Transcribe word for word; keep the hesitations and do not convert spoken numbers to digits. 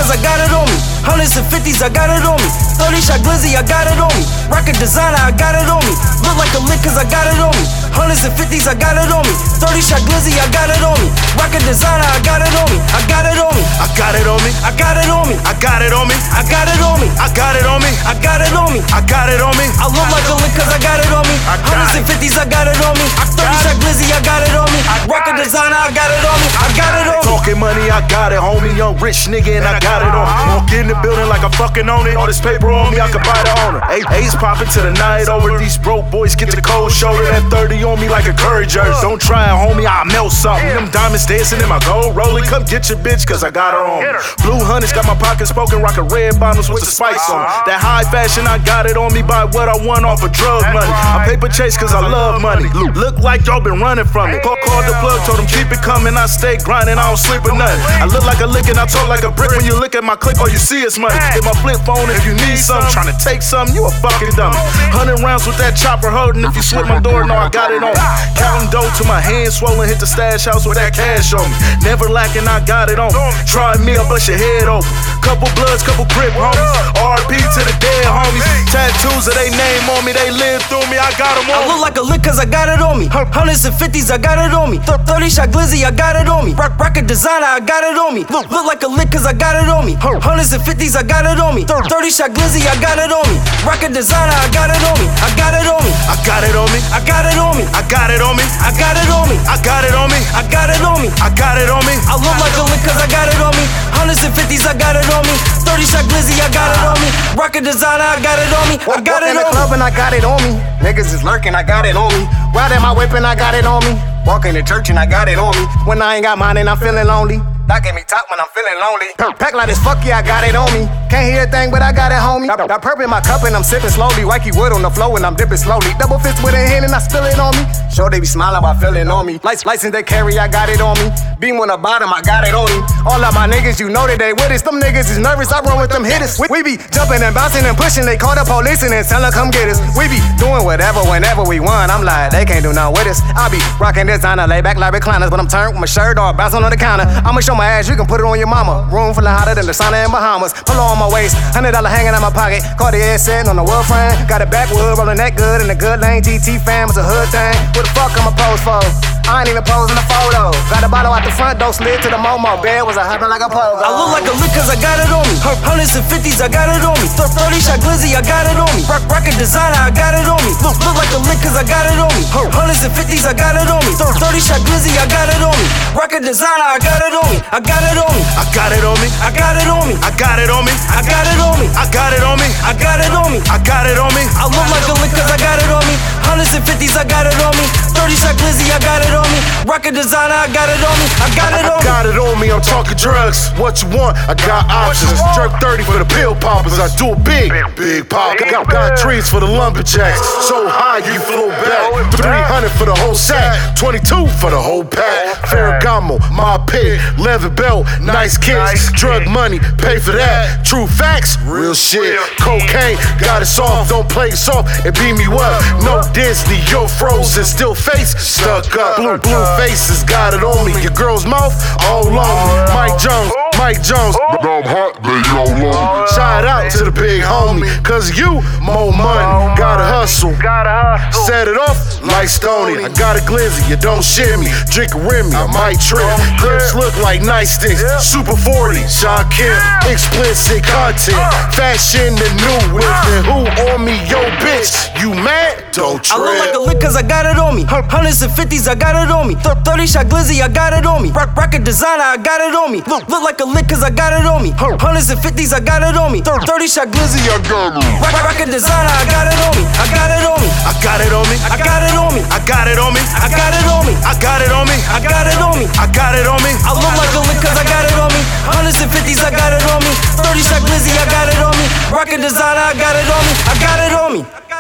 cause I got it on me. Hundreds and fifties, I got it on me. thirty shot glizzy, I got it on me. Rocket designer, I got it on me. Look like a lick cause I got it on me. Hundreds and fifties, I got it on me. thirty shot glizzy, I got it on me. Rocket designer, I got it on me. I got it on me. I got it on me. I got it on me. I got it on me. I got it on me. I got it on me. I got it on me. I got it on me. I look like a lick cause I got it on me. Hundreds and fifties, I got it on me. thirty shot glizzy, I got it on me. Rocket designer, I got it on me. I got it on me. Talking money, I got it, homie. Young rich nigga, and I got it on me. Walk in the building like I fucking own it. All this paper on me, I could buy the owner. Ace popping to the night over. These broke boys get the cold shoulder. That thirty on me like a Curry jersey. Don't try it, homie, I'll melt something. Them diamonds dancing in my gold rolling. Come get your bitch, cause I got her on me. Blue Hunters got my pockets spoken, rockin' red bottles with the spice on it. That high fashion, I got it on me by what I won off of drug money. I paper chase cause I love money. Look like y'all been running from it. Call, called the plug, told them keep it coming. I stay grinding, I don't sleep or nothing. I look like a lick and I talk like a brick. When you look at my click, all you see is money. Hit my flip phone if you need something. Tryna take something, you a fucking dummy. Hundred rounds with that chopper holding. If you slip my door, no, I got it on me. Counting dough to my hands swollen. Hit the stash house with that cash on me. Never lacking, I got it on me. Try me, I'll bust your head open. Couple bloods, couple grip homies. R I P to the dead homies. Tattoos of they name on me, they live through me, I got them on me. I look like a lick cause I got it on me. Hundreds and fifties, I got it on me. thirty shot glizzy, I got it on me. Rock, rocket designer, I got it on me. Look, look like a lick cause I got it on me. Hundreds and fifties, I got it on me. thirty shot glizzy, I got it on me. Rocket designer, I got it on me. I got it on me. I got it on me. I got it on me. I got it on me. I got it on me. I got it on me. I got it on me. I got it on me. I look like a lick cause I got it on me. Hundreds and fifties, I got it on me. thirty shot glizzy, I got it on me. Rocket designer, I got it on me. I got it on me. Walk in the club and I got it on me. Niggas is lurking, I got it on me. Ride in my whip and I got it on me. Walk in the church and I got it on me. When I ain't got mine and I'm feeling lonely. That gave me top when I'm feeling lonely. Pack like this, fuck yeah, I got it on me. Can't hear a thing, but I got it, homie. Got, got purple in my cup and I'm sipping slowly. Wikey wood on the floor and I'm dipping slowly. Double fist with a hand and I spill it on me. Sure they be smiling while feeling on me. Lights, license they carry, I got it on me. Beam on the bottom, I got it on me. All of my niggas, you know that they with us. Them niggas is nervous, I run with them hitters. We, we be jumping and bouncing and pushing. They call the police and then tell her come get us. We be doing whatever, whenever we want. I'm like, they can't do nothing with us. I be rocking designer, lay back like recliners, but I'm turned with my shirt or bouncing on the counter. I'ma show my ass, you can put it on your mama. Room full of hotter than the sauna in Bahamas. Polo on my waist, hundred dollar hanging out my pocket. Cartier sitting on the wood frame. Got a backwood rolling that good in the good lane. G T fam was a hood thing. What the fuck I'ma pose for? I ain't even posing a photo. Got a bottle out the front door, slid to the Momo. Bed was a hopping like a pogo. I look like a lick cause I got it on me. Hundreds and fifties, I got it on me. thirty shot glizzy, I got it on me. Rock, rocket designer, I got it on me. Look, look like a lick cause I got it on me. Hundreds and fifties, I got it on me. thirty shot glizzy, I got it on me. Rocket designer, I got it on me. I got it on me. I got it on me. I got it on me. I got it on me. I got it on me. I got it on me. I got it on me. I got it on me. I look like a lick cause I got it on me. Hundreds and fifties, I got it on me. thirty shot glizzy, I got it on me. Rocket designer, I got it on me. I got it on me. I got it on me, I'm talking drugs. What you want? I got options. Jerk thirty for the pill poppers. I do it big, big pop. Got, got trees for the lumberjacks. So high you flow back. three hundred for the whole sack. twenty-two for the whole pack. Ferragamo, my pig, leather belt, nice kicks. Drug money, pay for that. True facts, real shit. Cocaine, got it soft. Don't play it soft and beat me up. No Disney, you're frozen. Still face stuck up. Blue, blue faces got it on me. Your girl's mouth all on me. Mike Jones, Mike Jones. I'm hot, baby, all on. Shout out to the big homie, cause you more money. Gotta hustle, set it off like Stoney. I got a glizzy, you don't shit me. Drink a Remy, I might trip. Clips look like nightsticks. Super forty, Sean Kemp. Explicit content, fashion the new whip. And who on me, yo bitch? You mad? Don't trip. I look like a lick cause I got it on me. Hundreds and fifties, I got it on me. thirty shot glizzy, I got it on me. Rock, rocket designer, I got it on me. Look, look like a lick cause I got it on me. Hundreds and fifties, I got it on me. thirty shot glizzy, I got it. Rock, rocket designer, I got it on me. I got it on me. I got it on me. I got it on me. I got it on me. I got it on me. I got it on me. I got it on me. I got it on me. I look like a lick cause I got it on me. Hundreds and fifties, I got it on me. thirty shot glizzy, I got it on me. Rocket designer, I got it on me. I got it on me.